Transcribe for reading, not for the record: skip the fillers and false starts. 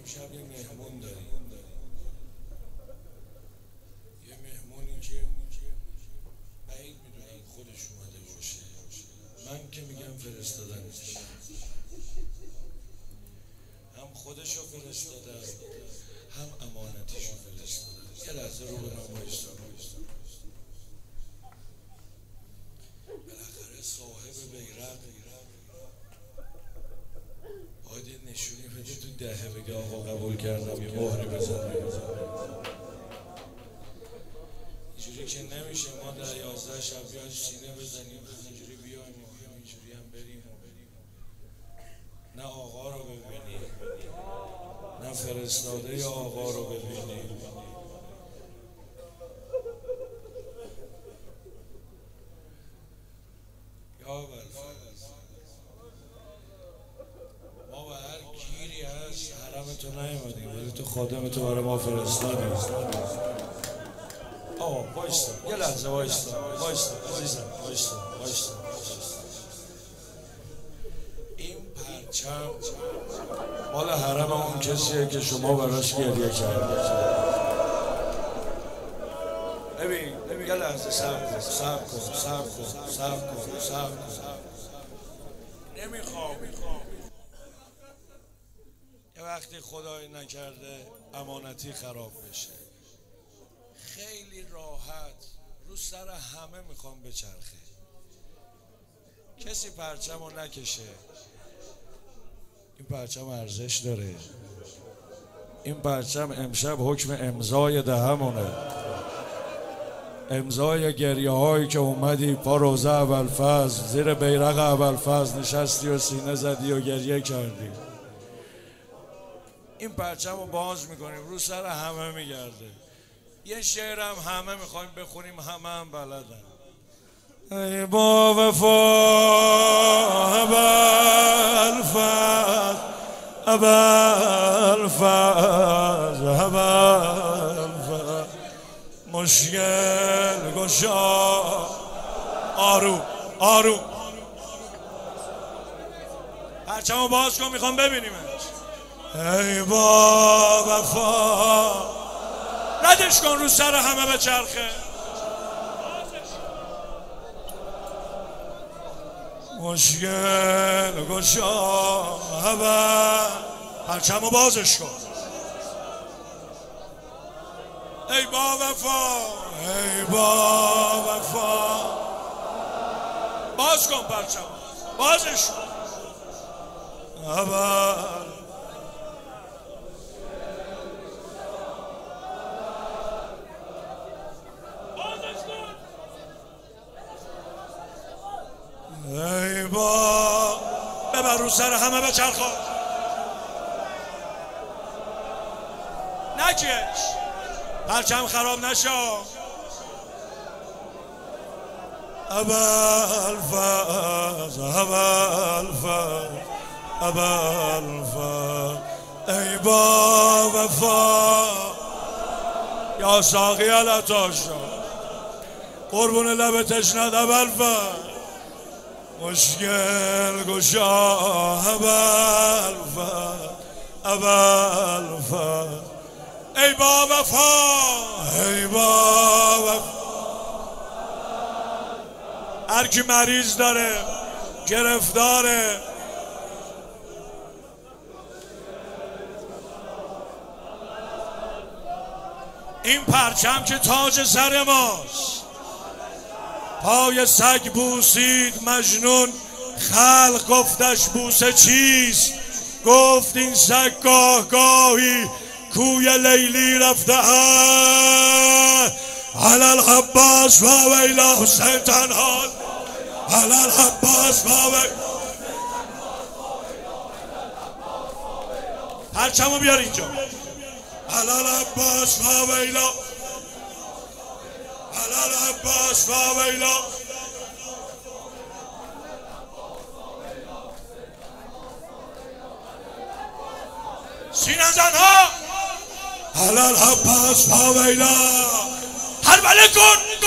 امشب یه مهمون داریم، یه مهمونی که بعید میدونم خودش اومده باشه. من که میگم فرستادنش، هم خودشو فرستاده هم امانتیشو فرستاده. یه لحظه رو به من بایستا. بالاخره صاحب بیرق باید یه نشونی بده تو دهه، بگه آقا قبول کردم، یه مهری بزنه. اینجوری که نمیشه ما در 11 شب بیایم سینه بزنیم همینجوری بیایم و همینجوری هم بریم. نه آقا رو ببینیم، نه فرستاده آقا رو ببینیم. یا ما به هر گیری هست حرم تو نیومدیم، ولی تو خادم تو برای ما فرستادی. آه وایستا یه لحظه، وایستا. این پرچم مال حرم اون کسیه که شما براش گریه کردید. ببین یه لحظه صبر کن. نمیخوام یه وقتی خدای نکرده امانتی خراب بشه، خیلی راحت رو سر همه میخوام بچرخه. کسی پرچم رو نکشه. این پرچم ارزش داره. این پرچم امشب حکم امضای دهمونه، امضای گریه هایی که اومدی پا روزه ابوالفضل زیر بیرق ابوالفضل نشستی و سینه زدی و گریه کردی. این پرچم رو باز میکنیم، رو سر همه میگرده. یه شعرم همه میخوایم بخونیم، همه هم بلدن. ای با وفا ابوالفضل مشکل گشا. آروم پرچمو باز کن، میخوام ببینیمش. ای با وفا، ردش کن رو سر همه بچرخه. مشکل گشا پرچمو بازش کن. ای با وفا باز کن پرچم، بازش کن. ای با ببر رو سر همه بچرخا، نکش پرچم خراب نشو. ابوالفضل ای با وفا. یا ساقی العطاشا قربون لب تشنه ابوالفضل مشکل گشا. ابوالفضل ای با وفا. هر کی مریض داره، گرفتاره، این پرچم که تاج سر ماست. پای سگ بوسید مجنون، خلق گفتش بوسه چیست؟ گفت این سگ گاهی کوی لیلی رفته علی العباس و ویلا حسین تنها علی العباس و ویلا. پرچمو بیار اینجا. علی العباس و ویلا، علی العباس و ویلا. سینه زنها علی العباس و ویلا. هر بله کن.